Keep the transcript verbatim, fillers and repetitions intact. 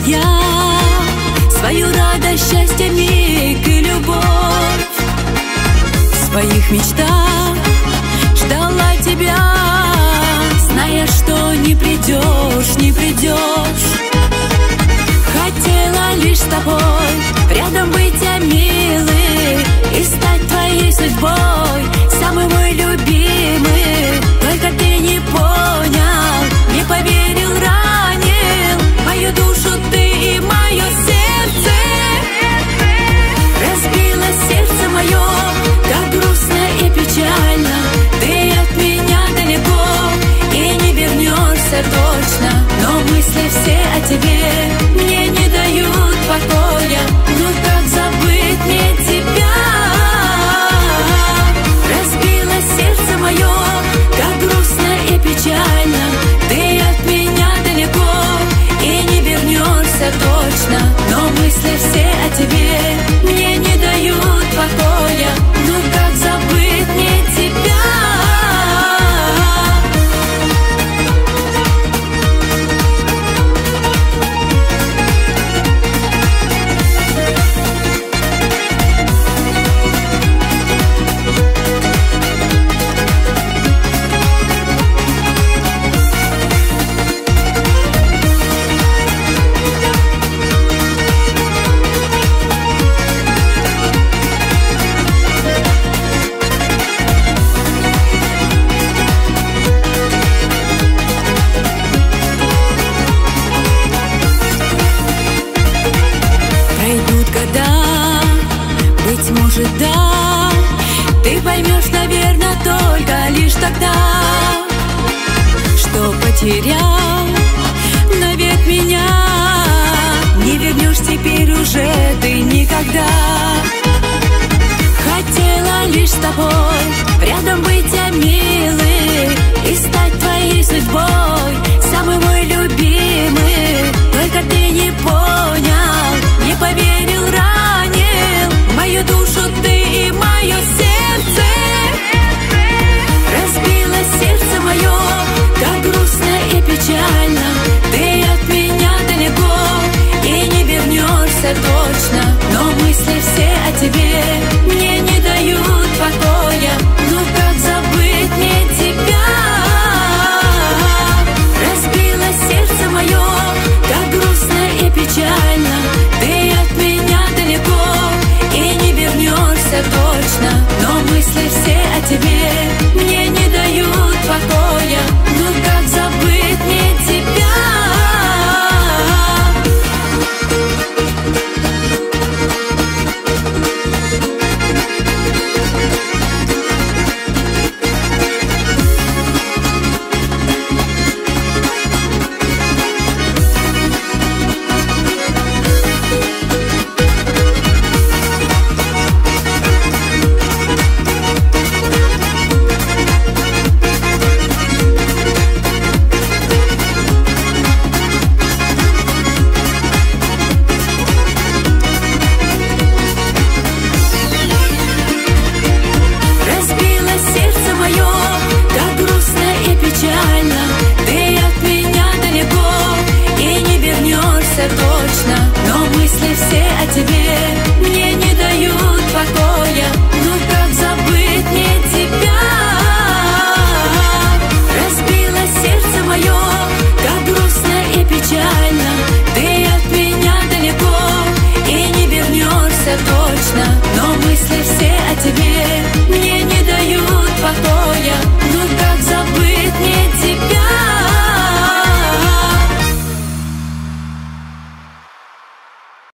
я свою радость, счастье, миг и любовь. В своих мечтах ждала тебя, зная, что не придешь, не придешь. Хотела лишь с тобой рядом быть, я милый, и стать твоей судьбой, самый мой любимый. Только ты не понял, не поверил, ранил мою душу ты и мое сердце. Разбило сердце мое, так грустно и печально. Ты от меня далеко и не вернешься точно, но мысли все о тебе мне не дают покоя. Ну как забыть мне тебя? Разбило сердце мое, так грустно и печально. Ты от меня далеко и не вернешься точно, но мысли все о тебе мне не дают покоя. Ну как забыть мне тебя? Быть может, да, ты поймешь, наверное, только лишь тогда, что потерял навек меня. Не вернешь теперь уже ты никогда. Хотела лишь с тобой рядом быть, я милый, и стать твоей судьбой, самый мой любимый. Только ты не понял, не поверил, ранил мою душу ты и мое сердце. Разбило сердце мое, так грустно и печально. Ты от меня далеко и не вернешься точно, но мысли все о тебе мне не дают покоя. Ну как забыть мне тебя? Разбило сердце мое, так грустно и печально. Ты от меня далеко и не вернешься точно, но мысли все о тебе мне не дают покоя. Ну как забыть мне тебя? Точно, но мысли все о тебе мне не дают покоя. Ну как забыть мне тебя? Разбило сердце мое, как грустно и печально. Ты от меня далеко и не вернешься точно, но мысли все о тебе